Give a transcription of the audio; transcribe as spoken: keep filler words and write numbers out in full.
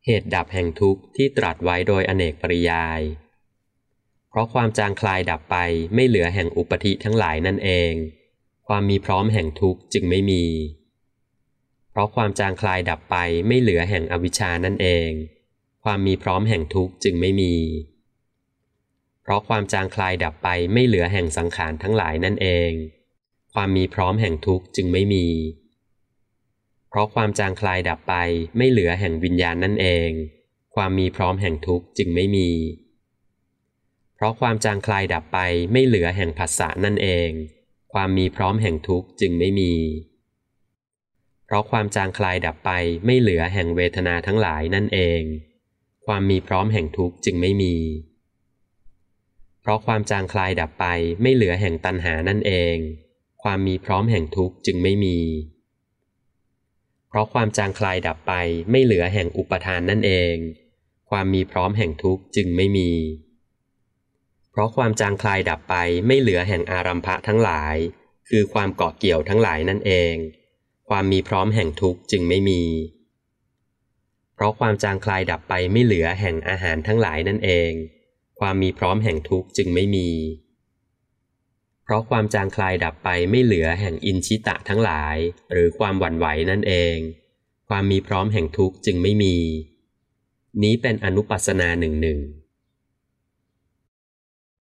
เหตุดับแห่งทุกข์ที่ตรัสไว้โดยอเนกปริยายเพราะความจางคลายดับไปไม่เหลือแห่งอุปธิทั้งหลายนั่นเองความมีพร้อมแห่งทุกข์จึงไม่มีเพราะความจางคลายดับไปไม่เหลือแห่งอวิชชานั่นเองความมีพร้อมแห่งทุกข์จึงไม่มีเพราะความจางคลายดับไปไม่เหลือแห่งสังขารทั้งหลายนั่นเองความมีพร้อมแห่งทุกข์จึงไม่มีเพราะความจางคลายดับไปไม่เหลือแห่งวิญญาณนั่นเองความมีพร้อมแห่งทุกข์จึงไม่มีเพราะความจางคลายดับไปไม่เหลือแห่งผัสสะนั่นเองความมีพร้อมแห่งทุกข์จึงไม่มีเพราะความจางคลายดับไปไม่เหลือแห่งเวทนาทั้งหลายนั่นเองความมีพร้อมแห่งทุกข์จึงไม่มีเพราะความจางคลายดับไปไม่เหลือแห่งตัณหานั่นเองความมีพร้อมแห่งทุกข์จึงไม่มีเพราะความจางคลายดับไปไม่เหลือแห่งอุปทานนั่นเองความมีพร้อมแห่งทุกข์จึงไม่มีเพราะความจางคลายดับไปไม่เหลือแห่งอารัมภะทั้งหลายคือความเกาะเกี่ยวทั้งหลายนั่นเองความมีพร้อมแห่งทุกข์จึงไม่มีเพราะความจางคลายดับไปไม่เหลือแห่งอาหารทั้งหลายนั่นเองความมีพร้อมแห่งทุกข์จึงไม่มีเพราะความจางคลายดับไปไม่เหลือแห่งอินชิตะทั้งหลายหรือความหวั่นไหวนั่นเองความมีพร้อมแห่งทุกข์จึงไม่มีนี้เป็นอนุปัสสนาหนึ่งหนึ่ง